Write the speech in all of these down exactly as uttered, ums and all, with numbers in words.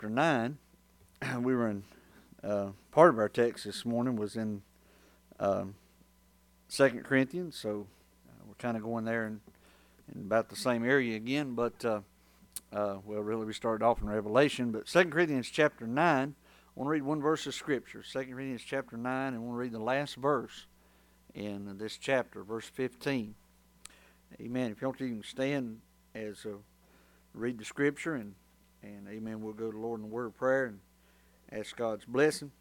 chapter nine. We were in, uh, part of our text this morning was in um, Second Corinthians, so uh, we're kind of going there in, in about the same area again, but, uh, uh, well, really we started off in Revelation, but Second Corinthians chapter nine, I want to read one verse of Scripture, Second Corinthians chapter nine, and I want to read the last verse in this chapter, verse fifteen. Amen. If you want to even stand as uh, read the Scripture, and, and amen, we'll go to the Lord in a word of prayer and ask God's blessing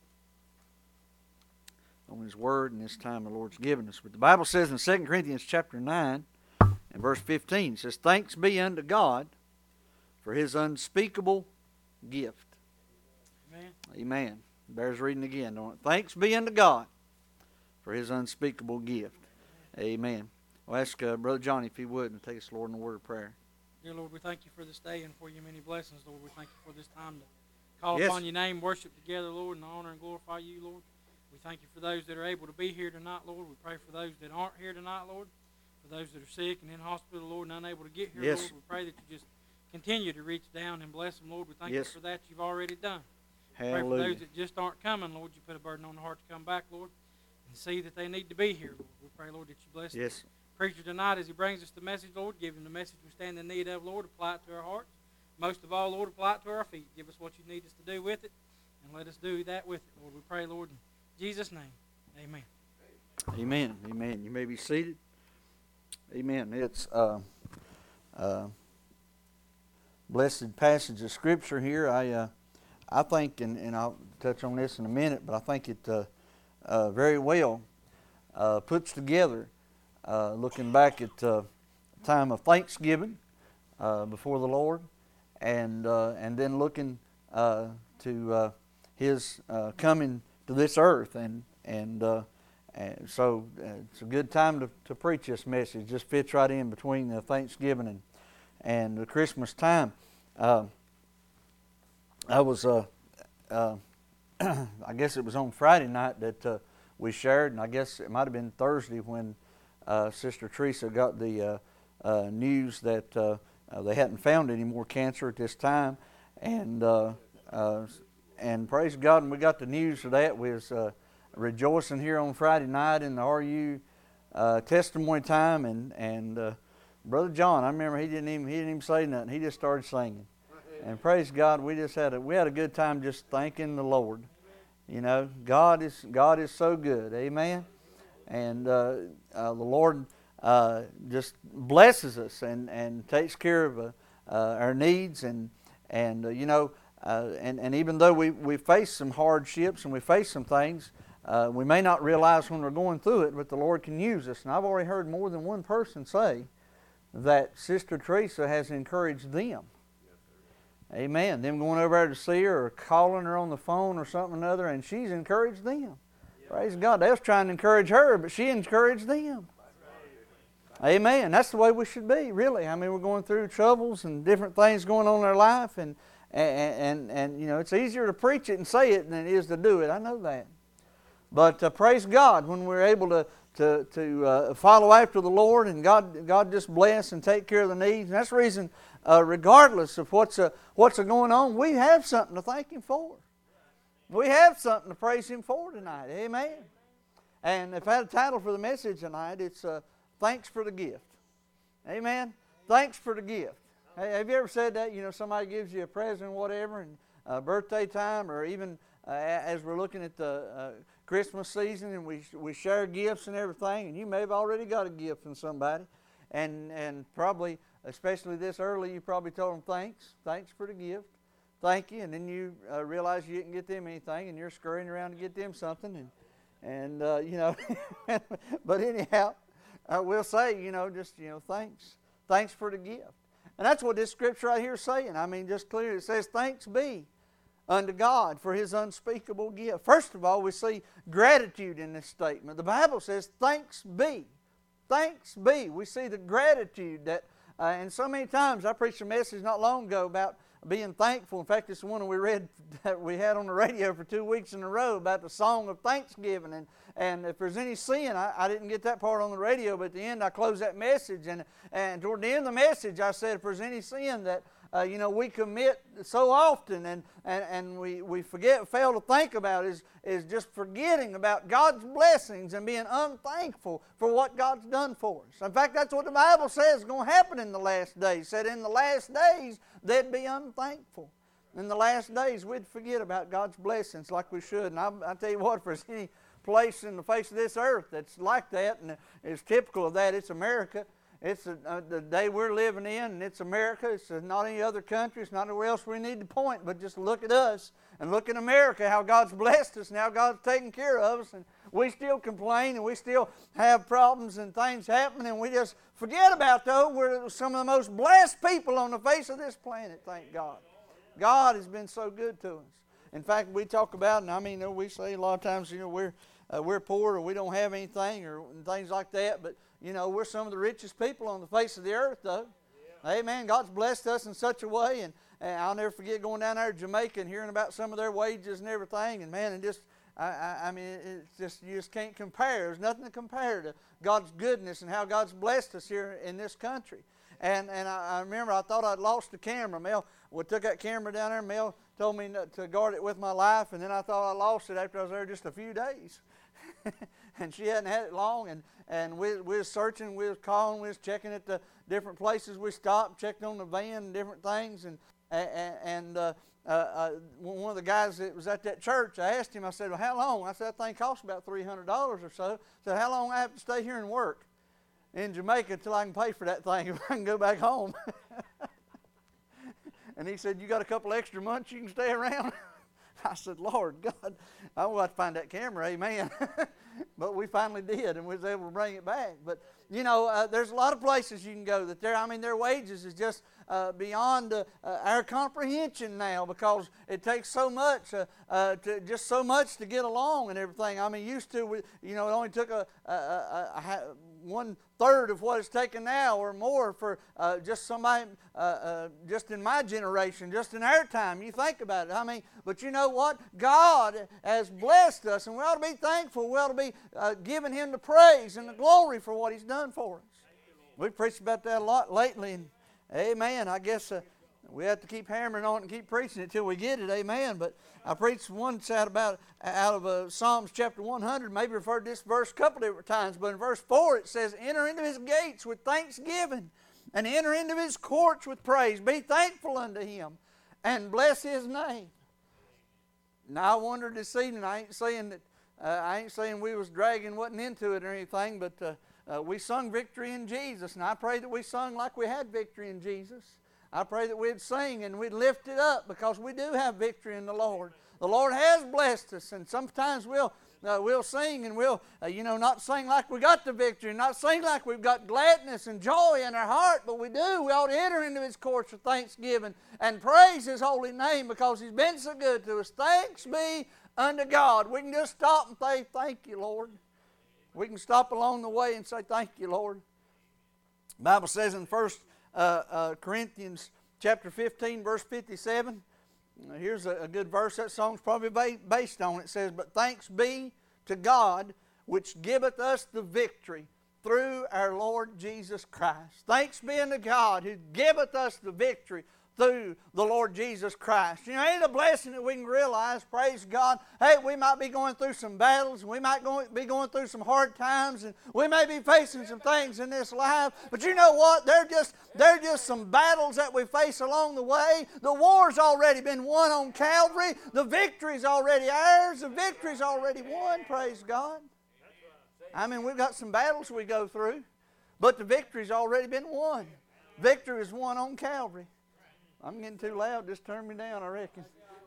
on His Word and this time the Lord's given us. But the Bible says in Second Corinthians chapter nine and verse fifteen, it says, "Thanks be unto God for His unspeakable gift." Amen. Amen. Bears reading again, don't it? Thanks be unto God for His unspeakable gift. Amen. I'll ask uh, Brother Johnny if he would and take us, Lord, in a word of prayer. Dear Lord, we thank you for this day and for your many blessings, Lord. We thank you for this time to call Yes. upon your name, worship together, Lord, and honor and glorify you, Lord. We thank you for those that are able to be here tonight, Lord. We pray for those that aren't here tonight, Lord. For those that are sick and in hospital, Lord, and unable to get here, Yes. Lord. We pray that you just continue to reach down and bless them, Lord. We thank Yes. you for that you've already done. Hallelujah. Pray for those that just aren't coming, Lord. You put a burden on the heart to come back, Lord, and see that they need to be here, Lord. We pray, Lord, that you bless them. Yes. Preacher tonight as he brings us the message, Lord. Give him the message we stand in need of, Lord. Apply it to our hearts. Most of all, Lord, apply it to our feet. Give us what you need us to do with it, and let us do that with it, Lord. We pray, Lord, in Jesus' name. Amen. Amen. Amen. You may be seated. Amen. It's uh, uh, blessed passage of Scripture here. I uh, I think, and, and I'll touch on this in a minute, but I think it uh, uh, very well uh, puts together, uh, looking back at uh, a time of thanksgiving uh, before the Lord, and uh, and then looking uh, to uh, His uh, coming to this earth, and and, uh, and so uh, it's a good time to, to preach this message. It just fits right in between uh, Thanksgiving and and the Christmas time. Uh, I was, uh, uh, I guess it was on Friday night that uh, we shared, and I guess it might have been Thursday when uh, Sister Teresa got the uh, uh, news that uh, uh, they hadn't found any more cancer at this time, and uh, uh, and praise God, when we got the news of that, we was uh, rejoicing here on Friday night in the R U uh, testimony time, and and uh, Brother John, I remember he didn't even he didn't even say nothing. He just started singing. And praise God, we just had a we had a good time just thanking the Lord. You know, God is God is so good, amen. And uh, uh, the Lord uh, just blesses us and, and takes care of uh, uh, our needs, and and uh, you know, uh, and and even though we we face some hardships and we face some things, uh, we may not realize when we're going through it, but the Lord can use us. And I've already heard more than one person say that Sister Teresa has encouraged them. Amen. Them going over there to see her or calling her on the phone or something or another, and she's encouraged them. Yeah. Praise God. They was trying to encourage her, but she encouraged them. Right. Amen. That's the way we should be, really. I mean, we're going through troubles and different things going on in our life, and and and, and you know, it's easier to preach it and say it than it is to do it. I know that. But uh, praise God when we're able to to to uh, follow after the Lord, and God God just bless and take care of the needs. And that's the reason. Uh, regardless of what's a, what's a going on, we have something to thank Him for. We have something to praise Him for tonight. Amen. And if I had a title for the message tonight, it's uh, Thanks for the Gift. Amen. Thanks for the gift. Hey, have you ever said that? You know, somebody gives you a present or whatever, and uh, birthday time, or even uh, as we're looking at the uh, Christmas season, and we we share gifts and everything, and you may have already got a gift from somebody, and and probably. Especially this early, you probably told them thanks, thanks for the gift, thank you, and then you uh, realize you didn't get them anything, and you're scurrying around to get them something, and and uh, you know, but anyhow, I will say, you know, just you know, thanks, thanks for the gift, and that's what this scripture right here is saying. I mean, just clearly it says, "Thanks be unto God for His unspeakable gift." First of all, we see gratitude in this statement. The Bible says, "Thanks be, thanks be." We see the gratitude that. Uh, and so many times, I preached a message not long ago about being thankful. In fact, it's the one that we read that we had on the radio for two weeks in a row about the song of thanksgiving. And, and if there's any sin, I, I didn't get that part on the radio, but at the end I closed that message. And, and toward the end of the message, I said, if there's any sin that uh, you know, we commit so often and, and, and we, we forget, fail to think about is, is just forgetting about God's blessings and being unthankful for what God's done for us. In fact, that's what the Bible says is going to happen in the last days. It said in the last days they'd be unthankful. In the last days we'd forget about God's blessings like we should. And I, I tell you what, if there's any place in the face of this earth that's like that and is typical of that, it's America. It's a, uh, the day we're living in, and it's America. It's uh, not any other country. It's not anywhere else we need to point, but just look at us and look at America, how God's blessed us and how God's taken care of us. And we still complain and we still have problems and things happening, and we just forget about those. We're some of the most blessed people on the face of this planet, thank God. God has been so good to us. In fact, we talk about, and I mean, we say a lot of times, you know, we're uh, we're poor or we don't have anything or things like that, but you know, we're some of the richest people on the face of the earth, though. Yeah. Amen. God's blessed us in such a way, and, and I'll never forget going down there to Jamaica and hearing about some of their wages and everything, and man, and just, I, I, I mean, it's just, you just can't compare. There's nothing to compare to God's goodness and how God's blessed us here in this country. And and I, I remember I thought I'd lost the camera. Mel, we took that camera down there. Mel told me to guard it with my life, and then I thought I lost it after I was there just a few days. And she hadn't had it long, and, and we, we was searching, we was calling, we was checking at the different places we stopped, checked on the van and different things, and and, and uh, uh, uh, one of the guys that was at that church, I asked him, I said, well, how long? I said, that thing costs about three hundred dollars or so. I said, how long I have to stay here and work in Jamaica until I can pay for that thing if I can go back home? And he said, you got a couple extra months you can stay around? I said, Lord God, I will have to find that camera, amen. But we finally did, and we was able to bring it back. But, you know, uh, there's a lot of places you can go that there, I mean, their wages is just uh, beyond uh, uh, our comprehension now, because it takes so much, uh, uh, to, just so much to get along and everything. I mean, used to, we, you know, it only took a, a, a, a, a one third of what it's taken now or more for uh, just somebody, uh, uh, just in my generation, just in our time. You think about it. I mean, but you know what? God has blessed us, and we ought to be thankful. We ought to be uh, giving Him the praise and the glory for what He's done for us. We've preached about that a lot lately, and amen. I guess uh, we have to keep hammering on it and keep preaching it till we get it, amen. But I preached one side about out of uh, Psalms chapter one hundred, maybe referred to this verse a couple different times, but in verse four it says, enter into His gates with thanksgiving and enter into His courts with praise. Be thankful unto Him and bless His name. Now I wonder this evening, I ain't saying that, uh, I ain't saying we was dragging, wasn't into it or anything, but uh, uh, we sung victory in Jesus, and I pray that we sung like we had victory in Jesus. I pray that we'd sing and we'd lift it up, because we do have victory in the Lord. The Lord has blessed us, and sometimes we'll uh, we'll sing and we'll, uh, you know, not sing like we got the victory, not sing like we've got gladness and joy in our heart, but we do. We ought to enter into His courts with thanksgiving and praise His holy name, because He's been so good to us. Thanks be unto God. We can just stop and say, thank you, Lord. We can stop along the way and say, thank you, Lord. The Bible says in First Uh, uh, Corinthians chapter fifteen, verse fifty-seven. Uh, here's a, a good verse that song's probably ba- based on. It says, but thanks be to God which giveth us the victory through our Lord Jesus Christ. Thanks be unto God who giveth us the victory through the Lord Jesus Christ. You know, ain't it a blessing that we can realize, praise God, hey, we might be going through some battles, we might go, be going through some hard times, and we may be facing some things in this life, but you know what? They're just, they're just some battles that we face along the way. The war's already been won on Calvary. The victory's already ours. The victory's already won, praise God. I mean, we've got some battles we go through, but the victory's already been won. Victory is won on Calvary. I'm getting too loud. Just turn me down, I reckon.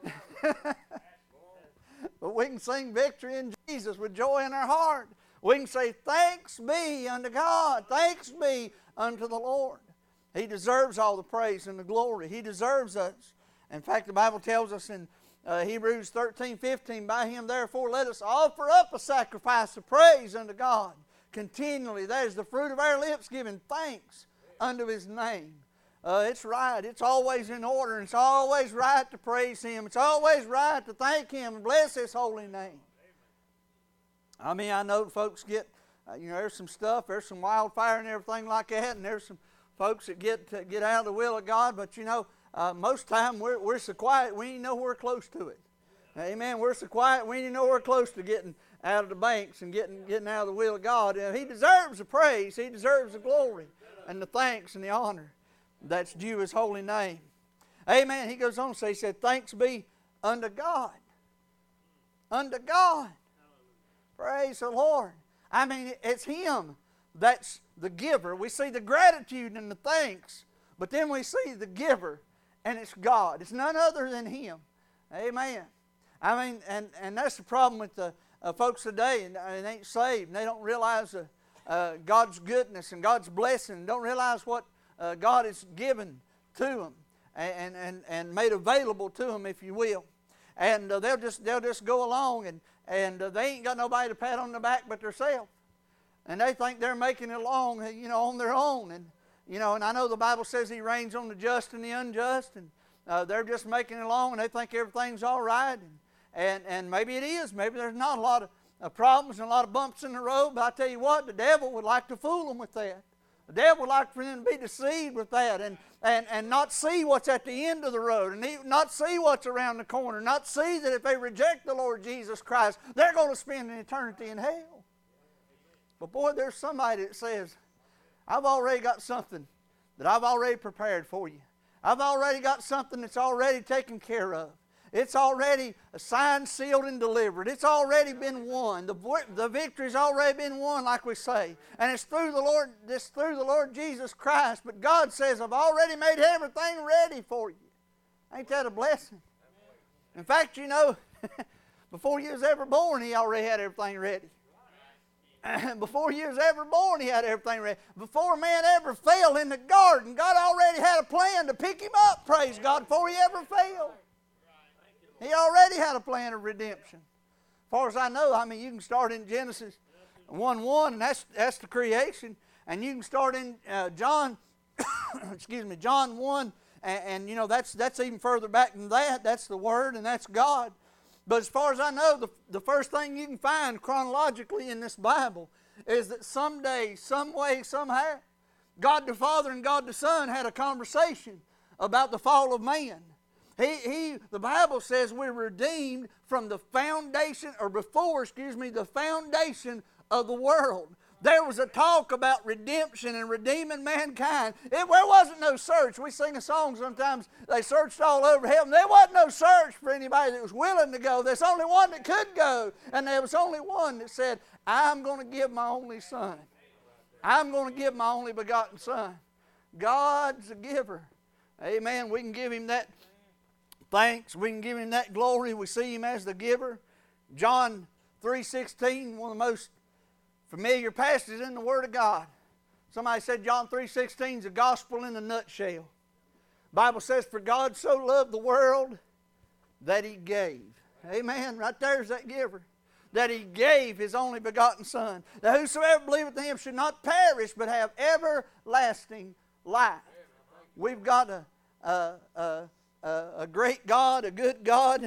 But we can sing victory in Jesus with joy in our heart. We can say, thanks be unto God. Thanks be unto the Lord. He deserves all the praise and the glory. He deserves us. In fact, the Bible tells us in uh, Hebrews thirteen fifteen, by Him therefore let us offer up a sacrifice of praise unto God continually. That is the fruit of our lips, giving thanks unto His name. Uh, it's right. It's always in order. It's always right to praise Him. It's always right to thank Him and bless His holy name. I mean, I know folks get, uh, you know, there's some stuff, there's some wildfire and everything like that, and there's some folks that get to get out of the will of God. But you know, uh, most time we're, we're so quiet we ain't nowhere close to it. Amen. We're so quiet we ain't nowhere close to getting out of the banks and getting getting out of the will of God. And He deserves the praise. He deserves the glory and the thanks and the honor that's due His holy name. Amen. He goes on to say, He said, thanks be unto God. Unto God. Praise the Lord. I mean, it's Him that's the giver. We see the gratitude and the thanks, but then we see the giver, and it's God. It's none other than Him. Amen. I mean, and, and that's the problem with the uh, folks today, and, and they ain't saved, and they don't realize uh, uh, God's goodness and God's blessing, and don't realize what uh, God has given to them and, and, and made available to them, if you will. And uh, they'll just they'll just go along, and, and uh, they ain't got nobody to pat on the back but themselves. And they think they're making it along, you know, on their own. And, you know, and I know the Bible says He reigns on the just and the unjust, and uh, they're just making it along, and they think everything's all right. And, and, and maybe it is. Maybe there's not a lot of uh, problems and a lot of bumps in the road, but I tell you what, the devil would like to fool them with that. The devil would like for them to be deceived with that and, and, and not see what's at the end of the road, and not see what's around the corner, not see that if they reject the Lord Jesus Christ, they're going to spend an eternity in hell. But boy, there's somebody that says, I've already got something that I've already prepared for you. I've already got something that's already taken care of. It's already signed, sealed, and delivered. It's already been won. The, the victory's already been won, like we say. And it's through the Lord, it's through the Lord Jesus Christ. But God says, I've already made everything ready for you. Ain't that a blessing? In fact, you know, before you was ever born, He already had everything ready. Before you was ever born, He had everything ready. Before man ever fell in the garden, God already had a plan to pick him up, praise God, before he ever fell. He already had a plan of redemption. As far as I know, I mean, you can start in Genesis one one, and that's, that's the creation. And you can start in uh, John, excuse me, John one, and, and you know, that's, that's even further back than that. That's the Word, and that's God. But as far as I know, the, the first thing you can find chronologically in this Bible is that someday, some way, somehow, God the Father and God the Son had a conversation about the fall of man. He, he, the Bible says we're redeemed from the foundation, or before, excuse me, the foundation of the world. There was a talk about redemption and redeeming mankind. It, there wasn't no search. We sing a song sometimes, they searched all over heaven. There wasn't no search for anybody that was willing to go. There's only one that could go. And there was only one that said, I'm going to give my only son. I'm going to give my only begotten son. God's a giver. Amen. We can give Him that thanks. We can give Him that glory. We see Him as the giver. John three sixteen, one of the most familiar passages in the Word of God. Somebody said John three sixteen is the gospel in a nutshell. The Bible says, for God so loved the world that He gave. Amen. Right there's that giver. That He gave His only begotten Son. That whosoever believeth in Him should not perish, but have everlasting life. We've got a, a, a, a, a great God, a good God.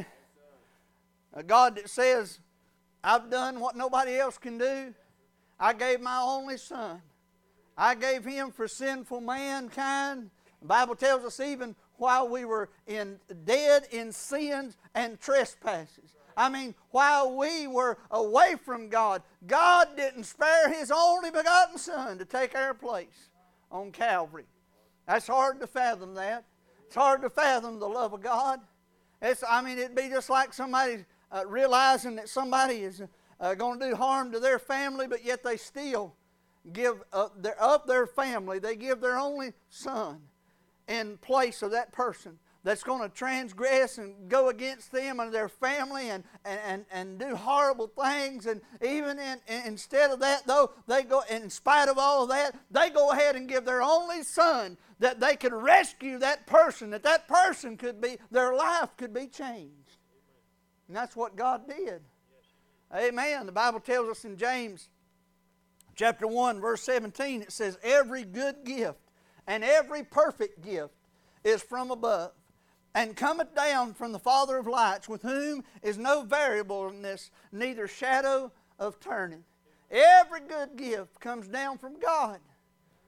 A God that says, I've done what nobody else can do. I gave my only Son. I gave Him for sinful mankind. The Bible tells us even while we were in dead in sins and trespasses. I mean, while we were away from God, God didn't spare His only begotten Son to take our place on Calvary. That's hard to fathom that. It's hard to fathom the love of God. It's, I mean, it'd be just like somebody uh, realizing that somebody is uh, going to do harm to their family, but yet they still give up their, up their family. They give their only son in place of that person that's going to transgress and go against them and their family and, and, and, and do horrible things. And even in, in, instead of that, though, they go, in spite of all of that, they go ahead and give their only son that they could rescue that person, that that person could be, their life could be changed. And that's what God did. Amen. The Bible tells us in James chapter one, verse seventeen, it says, every good gift and every perfect gift is from above, and cometh down from the Father of lights, with whom is no variableness, neither shadow of turning. Every good gift comes down from God.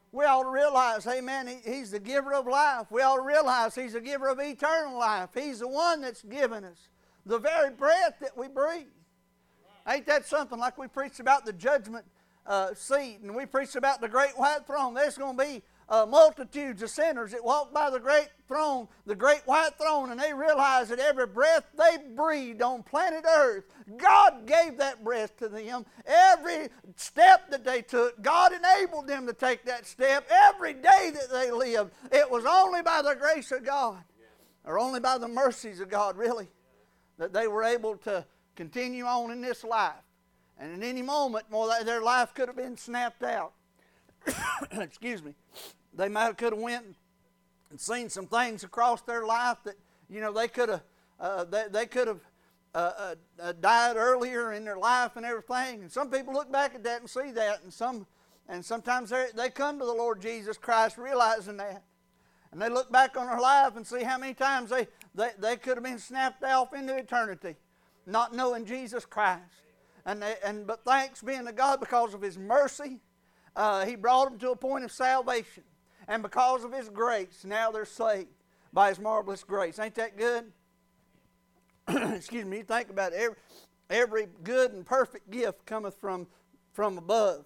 We ought to realize, amen, he, He's the giver of life. We ought to realize He's the giver of eternal life. He's the one that's given us the very breath that we breathe. Ain't that something? Like we preached about the judgment uh, seat, and we preached about the great white throne. There's going to be uh, multitudes of sinners that walk by the great throne, the great white throne, and they realize that every breath they breathed on planet Earth, God gave that breath to them. Every step that they took, God enabled them to take that step. Every day that they lived, it was only by the grace of God, or only by the mercies of God, really, that they were able to continue on in this life. And at any moment, well, their life could have been snapped out. Excuse me. They might have could have went and seen some things across their life that, you know, they could have uh, they, they could have uh, uh, died earlier in their life and everything. And some people look back at that and see that, and some and sometimes they come to the Lord Jesus Christ realizing that. And they look back on their life and see how many times they, they, they could have been snapped off into eternity, not knowing Jesus Christ. And, they, and but thanks being to God, because of His mercy, uh, He brought them to a point of salvation. And because of His grace, now they're saved by His marvelous grace. Ain't that good? Excuse me. You think about it. Every, every good and perfect gift cometh from, from above.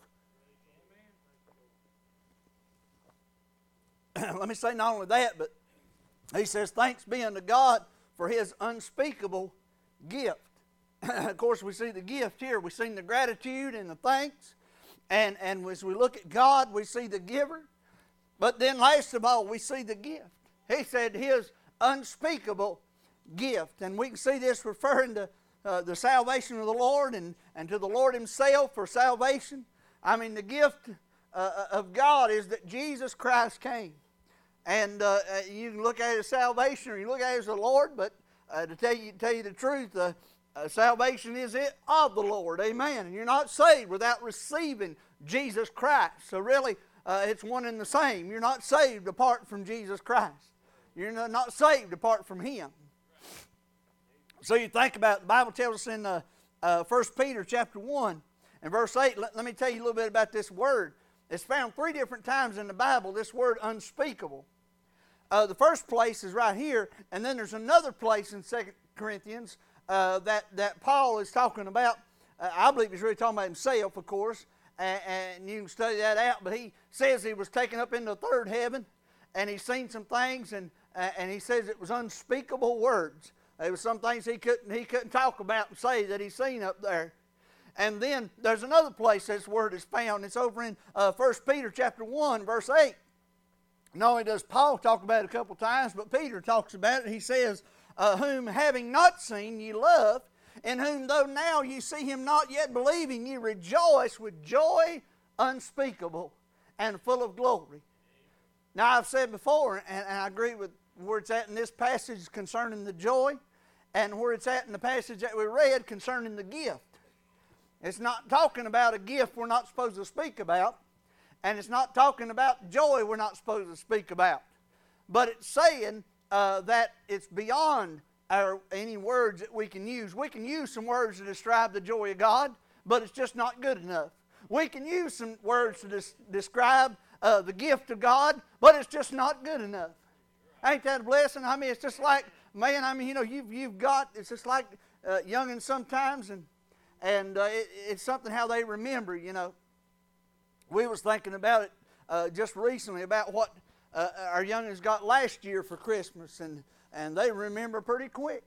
Let me say not only that, but He says, thanks be unto God for His unspeakable gift. Of course, we see the gift here. We've seen the gratitude and the thanks. And, and as we look at God, we see the giver. But then last of all, we see the gift. He said His unspeakable gift. And we can see this referring to uh, the salvation of the Lord and, and to the Lord Himself for salvation. I mean, the gift uh, of God is that Jesus Christ came. And uh, you can look at it as salvation or you look at it as the Lord, but uh, to tell you, tell you the truth, uh, uh, salvation is it of the Lord. Amen. And you're not saved without receiving Jesus Christ. So really, uh, it's one and the same. You're not saved apart from Jesus Christ. You're not saved apart from Him. So you think about it, the Bible tells us in uh, uh, First Peter chapter one and verse eight, let, let me tell you a little bit about this word. It's found three different times in the Bible, this word unspeakable. Uh, the first place is right here, and then there's another place in Second Corinthians uh, that, that Paul is talking about. Uh, I believe he's really talking about himself, of course, and, and you can study that out, but he says he was taken up into the third heaven, and he's seen some things, and, uh, and he says it was unspeakable words. There was some things he couldn't, he couldn't talk about and say that he's seen up there. And then there's another place this word is found. It's over in uh, First Peter chapter one, verse eight. Not only does Paul talk about it a couple times, but Peter talks about it. He says, uh, whom having not seen ye love, in whom though now ye see Him not yet believing, ye rejoice with joy unspeakable and full of glory. Now I've said before, and, and I agree with where it's at in this passage concerning the joy, and where it's at in the passage that we read concerning the gift. It's not talking about a gift we're not supposed to speak about, and it's not talking about joy we're not supposed to speak about. But it's saying uh, that it's beyond our, any words that we can use. We can use some words to describe the joy of God, but it's just not good enough. We can use some words to des- describe uh, the gift of God, but it's just not good enough. Ain't that a blessing? I mean, it's just like, man, I mean, you know, you've, you've got, it's just like uh, youngins sometimes, and And uh, it, it's something how they remember, you know. We was thinking about it uh, just recently about what uh, our youngins got last year for Christmas, and, and they remember pretty quick.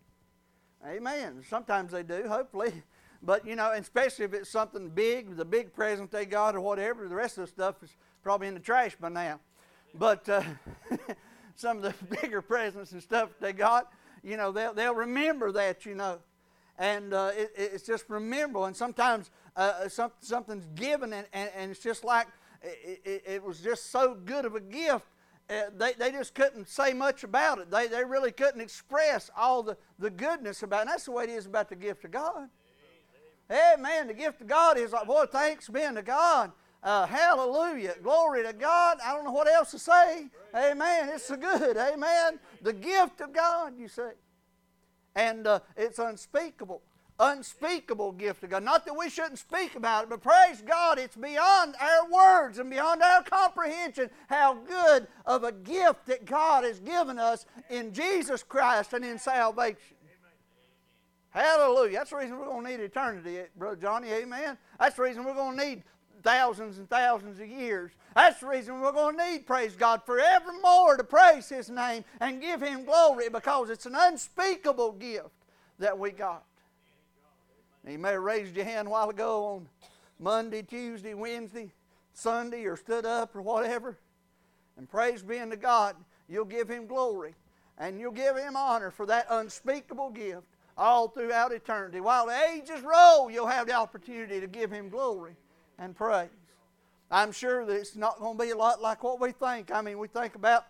Amen. Sometimes they do, hopefully. But, you know, especially if it's something big, the big present they got or whatever, the rest of the stuff is probably in the trash by now. But uh, some of the bigger presents and stuff they got, you know, they'll, they'll remember that, you know. And uh, it, it's just rememberable. And sometimes uh, some, something's given, and, and, and it's just like it, it, it was just so good of a gift. Uh, they, they just couldn't say much about it. They, they really couldn't express all the, the goodness about it. And that's the way it is about the gift of God. Hey, man, the gift of God is like, boy, thanks be unto God. Uh, hallelujah. Glory to God. I don't know what else to say. Amen. It's so good. Amen. The gift of God, you say. And uh, it's unspeakable. unspeakable gift of God. Not that we shouldn't speak about it, but praise God, it's beyond our words and beyond our comprehension how good of a gift that God has given us in Jesus Christ and in salvation. Hallelujah. That's the reason we're going to need eternity, Brother Johnny. Amen. That's the reason we're going to need thousands and thousands of years. That's the reason we're going to need, praise God, forevermore to praise His name and give Him glory, because it's an unspeakable gift that we got. Now, you may have raised your hand a while ago on Monday, Tuesday, Wednesday, Sunday, or stood up or whatever. And praise be unto God, you'll give Him glory and you'll give Him honor for that unspeakable gift all throughout eternity. While the ages roll, you'll have the opportunity to give Him glory and praise. I'm sure that it's not going to be a lot like what we think. I mean, we think about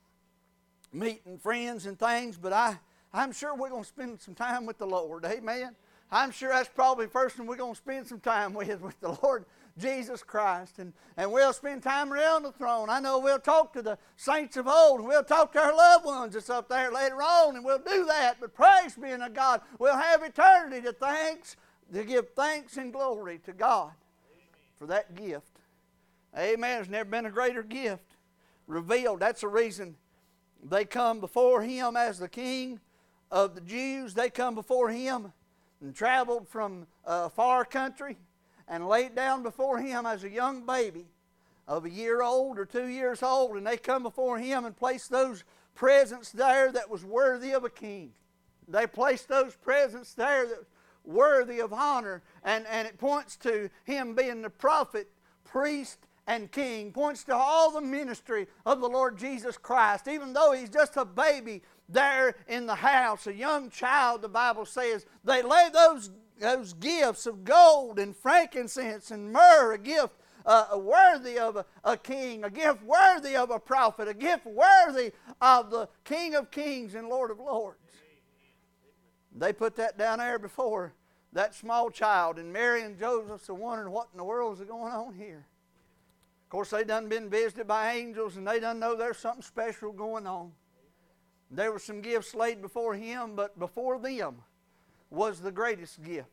meeting friends and things, but I, I'm sure we're going to spend some time with the Lord. Amen. I'm sure that's probably the person we're going to spend some time with, with the Lord Jesus Christ. And, and we'll spend time around the throne. I know we'll talk to the saints of old, and we'll talk to our loved ones that's up there later on, and we'll do that. But praise be to God, we'll have eternity to thanks, to give thanks and glory to God for that gift. Amen. There's never been a greater gift revealed. That's the reason they come before Him as the King of the Jews. They come before Him and traveled from a far country and laid down before Him as a young baby of a year old or two years old. And they come before Him and place those presents there that was worthy of a king. They placed those presents there that were worthy of honor. And, and it points to Him being the prophet, priest, and king. Points to all the ministry of the Lord Jesus Christ. Even though He's just a baby there in the house, a young child, the Bible says, they lay those, those gifts of gold and frankincense and myrrh, a gift uh, worthy of a, a king, a gift worthy of a prophet, a gift worthy of the King of Kings and Lord of Lords. They put that down there before that small child, and Mary and Joseph are wondering what in the world is going on here. Of course, they done been visited by angels, and they done know there's something special going on. There were some gifts laid before Him, but before them was the greatest gift.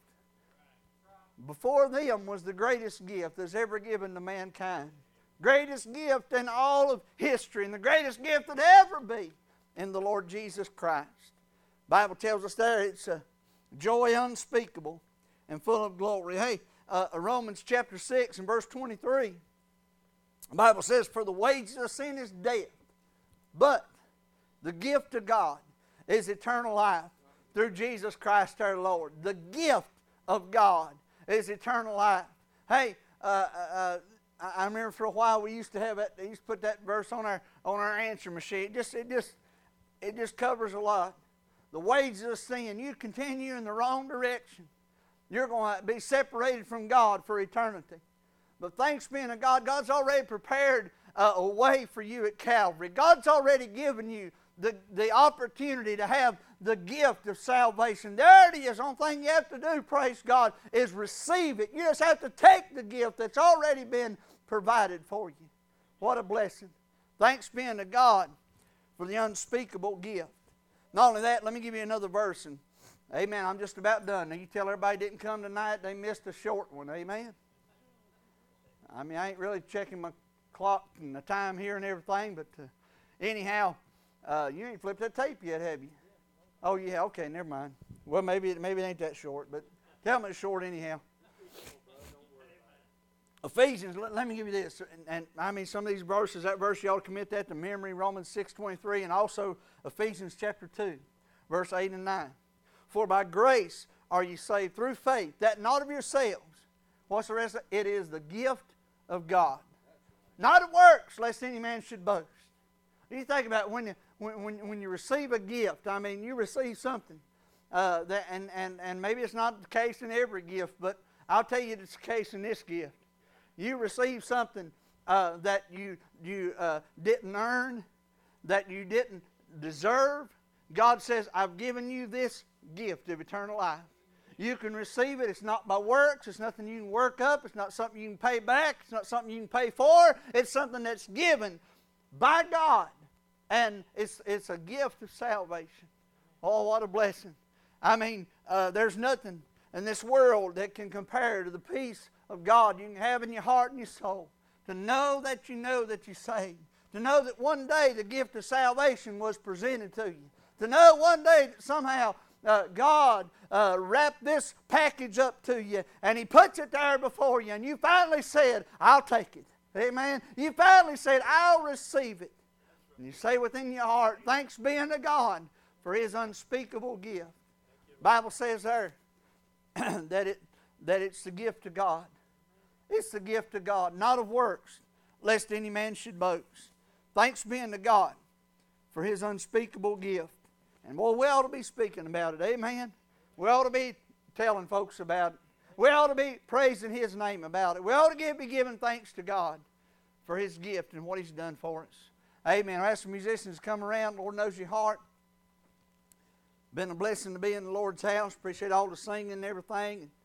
Before them was the greatest gift that's ever given to mankind. Greatest gift in all of history, and the greatest gift that ever be in the Lord Jesus Christ. The Bible tells us there it's a joy unspeakable and full of glory. Hey, uh, Romans chapter six and verse twenty-three. The Bible says, for the wages of sin is death, but the gift of God is eternal life through Jesus Christ our Lord. The gift of God is eternal life. Hey, uh, uh, I remember for a while we used to have that. They used to put that verse on our on our answer machine. It just it just it just covers a lot. The wages of sin. You continue in the wrong direction, you're going to be separated from God for eternity. But thanks be to God, God's already prepared uh, a way for you at Calvary. God's already given you the, the opportunity to have the gift of salvation. There it is. The only thing you have to do, praise God, is receive it. You just have to take the gift that's already been provided for you. What a blessing. Thanks be to God for the unspeakable gift. Not only that, let me give you another verse. And, amen, I'm just about done. Now you tell everybody didn't come tonight, they missed a short one. Amen. I mean, I ain't really checking my clock and the time here and everything, but uh, anyhow, uh, you ain't flipped that tape yet, have you? Oh, yeah, okay, never mind. Well, maybe, maybe it ain't that short, but tell me it's short anyhow. Ephesians, let, let me give you this. And, and I mean, some of these verses, that verse, you ought to commit that to memory, Romans six twenty-three, and also Ephesians chapter two, verse eight and nine. For by grace are you saved through faith, that not of yourselves. What's the rest of it? It is the gift of God. Not of works, lest any man should boast. You think about when you, when, when, when you receive a gift, I mean, you receive something. Uh, that, and, and, and maybe it's not the case in every gift, but I'll tell you it's the case in this gift. You receive something uh, that you, you uh, didn't earn, that you didn't deserve. God says, I've given you this gift of eternal life. You can receive it. It's not by works. It's nothing you can work up. It's not something you can pay back. It's not something you can pay for. It's something that's given by God. And it's, it's a gift of salvation. Oh, what a blessing. I mean, uh, there's nothing in this world that can compare to the peace of God you can have in your heart and your soul. To know that you know that you're saved. To know that one day the gift of salvation was presented to you. To know one day that somehow uh, God uh, wrapped this package up to you and He puts it there before you and you finally said, I'll take it. Amen. You finally said, I'll receive it. And you say within your heart, thanks be unto God for His unspeakable gift. The Bible says there that it that it's the gift of God. It's the gift of God, not of works, lest any man should boast. Thanks be unto God for His unspeakable gift. And boy, we ought to be speaking about it. Amen. We ought to be telling folks about it. We ought to be praising His name about it. We ought to give, be giving thanks to God for His gift and what He's done for us. Amen. I'll ask the musicians to come around. Lord knows your heart. Been a blessing to be in the Lord's house. Appreciate all the singing and everything.